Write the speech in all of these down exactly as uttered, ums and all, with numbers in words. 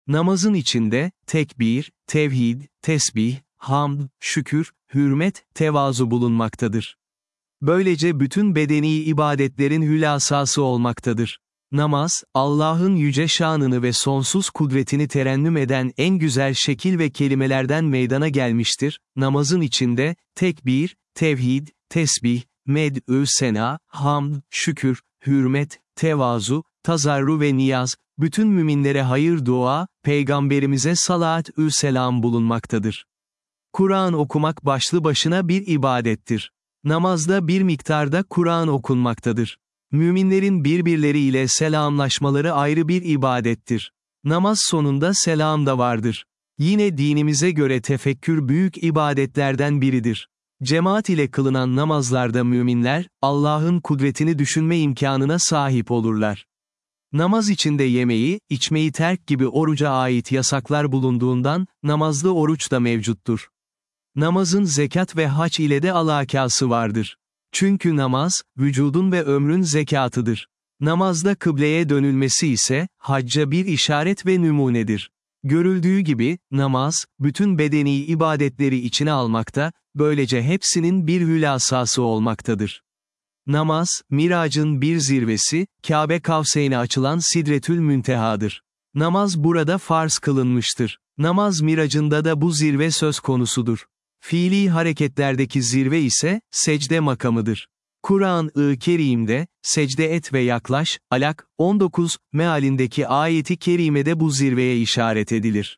Namazın içinde, tekbir, tevhid, tesbih, hamd, şükür, hürmet, tevazu bulunmaktadır. Böylece bütün bedeni ibadetlerin hülasası olmaktadır. Namaz, Allah'ın yüce şanını ve sonsuz kudretini terennüm eden en güzel şekil ve kelimelerden meydana gelmiştir. Namazın içinde, tekbir, tevhid, tesbih, med'ü sena, hamd, şükür, hürmet, tevazu, tazarru ve niyaz, bütün müminlere hayır dua, peygamberimize salat-ü selam bulunmaktadır. Kur'an okumak başlı başına bir ibadettir. Namazda bir miktarda Kur'an okunmaktadır. Müminlerin birbirleriyle selamlaşmaları ayrı bir ibadettir. Namaz sonunda selam da vardır. Yine dinimize göre tefekkür büyük ibadetlerden biridir. Cemaat ile kılınan namazlarda müminler, Allah'ın kudretini düşünme imkanına sahip olurlar. Namaz içinde yemeği, içmeyi terk gibi oruca ait yasaklar bulunduğundan, namazlı oruç da mevcuttur. Namazın zekat ve hac ile de alakası vardır. Çünkü namaz, vücudun ve ömrün zekatıdır. Namazda kıbleye dönülmesi ise, hacca bir işaret ve numunedir. Görüldüğü gibi, namaz, bütün bedeni ibadetleri içine almakta, böylece hepsinin bir hülasası olmaktadır. Namaz, Miracın bir zirvesi, Kabe Kavseyn'e açılan Sidretül Münteha'dır. Namaz burada farz kılınmıştır. Namaz miracında da bu zirve söz konusudur. Fiili hareketlerdeki zirve ise, secde makamıdır. Kur'an-ı Kerim'de, secde et ve yaklaş, Alak, on dokuz, mealindeki ayeti kerimede bu zirveye işaret edilir.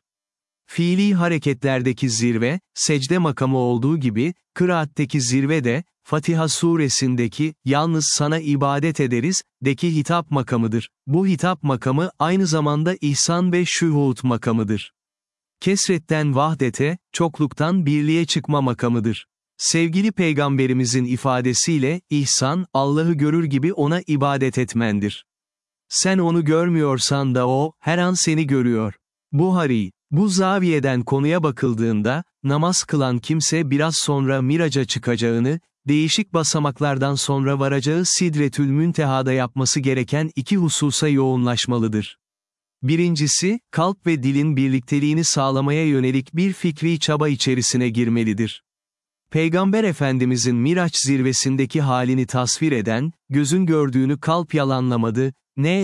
Fiili hareketlerdeki zirve, secde makamı olduğu gibi, kıraatteki zirve de, Fatiha suresindeki, yalnız sana ibadet ederiz, deki hitap makamıdır. Bu hitap makamı, aynı zamanda ihsan ve şuhud makamıdır. Kesretten vahdete, çokluktan birliğe çıkma makamıdır. Sevgili Peygamberimizin ifadesiyle, ihsan, Allah'ı görür gibi ona ibadet etmendir. Sen onu görmüyorsan da o, her an seni görüyor. Buhari, bu zaviyeden konuya bakıldığında, namaz kılan kimse biraz sonra miraca çıkacağını, değişik basamaklardan sonra varacağı Sidretül Münteha'da yapması gereken iki hususa yoğunlaşmalıdır. Birincisi, kalp ve dilin birlikteliğini sağlamaya yönelik bir fikri çaba içerisine girmelidir. Peygamber Efendimizin Miraç zirvesindeki halini tasvir eden, gözün gördüğünü kalp yalanlamadı,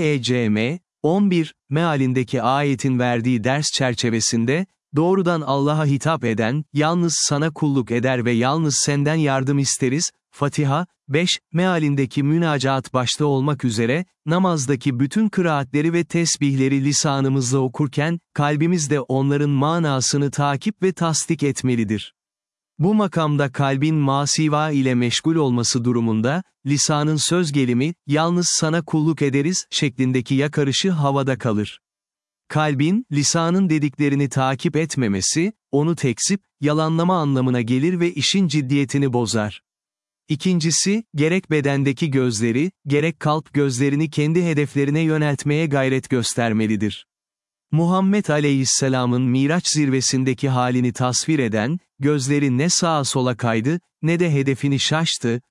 Necm, on bir, mealindeki ayetin verdiği ders çerçevesinde, doğrudan Allah'a hitap eden, yalnız sana kulluk eder ve yalnız senden yardım isteriz, Fatiha, beş, mealindeki münacaat başta olmak üzere, namazdaki bütün kıraatleri ve tesbihleri lisanımızla okurken, kalbimiz de onların manasını takip ve tasdik etmelidir. Bu makamda kalbin masiva ile meşgul olması durumunda, lisanın söz gelimi, yalnız sana kulluk ederiz, şeklindeki yakarışı havada kalır. Kalbin, lisanın dediklerini takip etmemesi, onu tekzip, yalanlama anlamına gelir ve işin ciddiyetini bozar. İkincisi, gerek bedendeki gözleri, gerek kalp gözlerini kendi hedeflerine yöneltmeye gayret göstermelidir. Muhammed Aleyhisselam'ın Miraç zirvesindeki halini tasvir eden, gözleri ne sağa sola kaydı, ne de hedefini şaştı,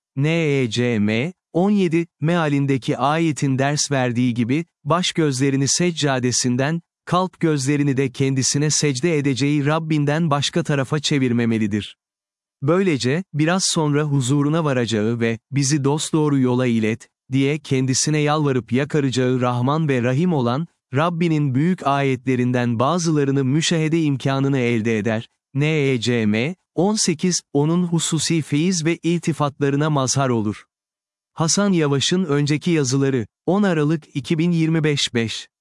Necm, on yedi, mealindeki ayetin ders verdiği gibi, baş gözlerini seccadesinden, kalp gözlerini de kendisine secde edeceği Rabbinden başka tarafa çevirmemelidir. Böylece, biraz sonra huzuruna varacağı ve, bizi dosdoğru yola ilet, diye kendisine yalvarıp yakaracağı Rahman ve Rahim olan, Rabbinin büyük ayetlerinden bazılarını müşahede imkanını elde eder. Necm, on sekiz, onun hususi feyiz ve iltifatlarına mazhar olur. Hasan Yavaş'ın önceki yazıları, on Aralık iki bin yirmi beş beş